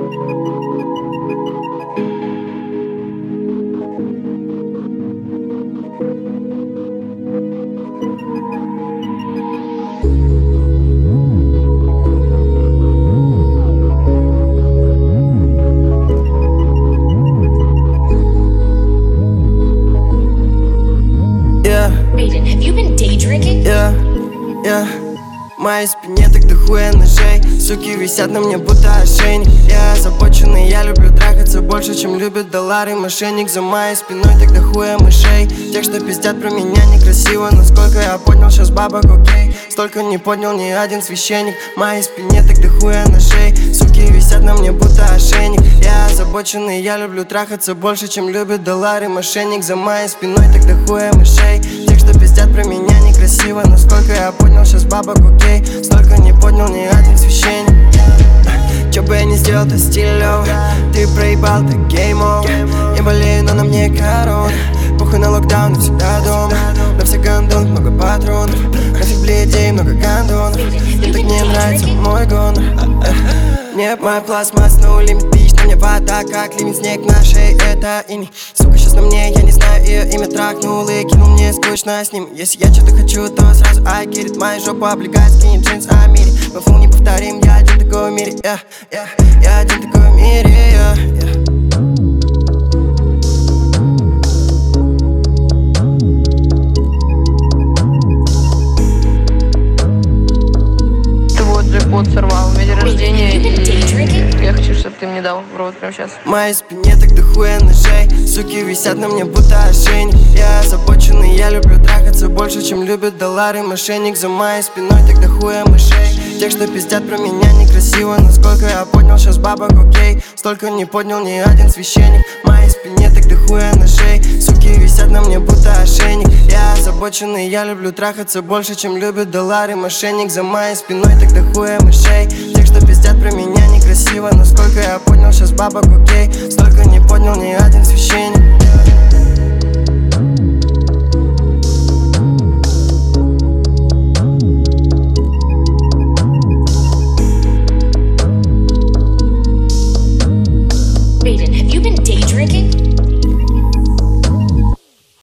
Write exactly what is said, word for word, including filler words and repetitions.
Aiden, have you been day drinking? Yeah, yeah. В моей спине так дохуя ножей. Суки висят на мне будто ошейник. Я озабоченный, я люблю трахаться больше, чем любит доллары. Мошенник за моей спиной так дохуя мышей. Тех, что пиздят про меня некрасиво. Насколько я поднял сейчас бабок, окей. Столько не поднял ни один священник. В моей спине так дохуя ножей. Суки висят на мне будто ошейник. Я озабоченный, я люблю трахаться больше, чем любит доллары. Мошенник за моей спиной так дохуя мышей. Тех, что пиздят про меня некрасиво. Насколько я поднял сейчас бабок, окей. Столько не поднял ни один священник. Чё бы я не сделал, то стилёв. Ты проебал, так game over. Я болею, но на мне корона. Похуй на локдаун, я всегда дома. На всех гондон, много патронов. Нафиг бледей, много гондонов. Им так не нравится мой гонор. Мне моя пластмасс, no limit, бич. На мне вода, как лимит, снег на шее, это иней. Сука, сейчас на мне, я не знаю ее имя. Трахнул и кинул, мне скучно с ним. Если я что-то хочу, то сразу I get it. Моя жопа облегает, скинет джинс, а мире. Вафу не повторим, я один такой в мире, yeah, yeah. Я один такой в мире, yeah, yeah. Джекпот сорвал, у меня день рождения, и я хочу, чтобы ты мне дал в рот прямо сейчас. В моей спине так дохуя ножей. Суки висят на мне будто ошейник. Я озабоченный, я люблю трахаться больше, чем любит доллары. Мошенник за моей спиной так дохуя мышей. Тех, что пиздят про меня некрасиво. Насколько я поднял сейчас бабок, окей. Столько не поднял ни один священник. В моей спине так дохуя ножей. Суки висят на мне будто ошейник. Я озабоченный, я люблю трахаться больше, чем любит доллары. Мошенник за моей спиной так дохуя мышей. Тех, что пиздят про меня некрасиво. Насколько я поднял сейчас бабок, окей. Столько не поднял ни один священник.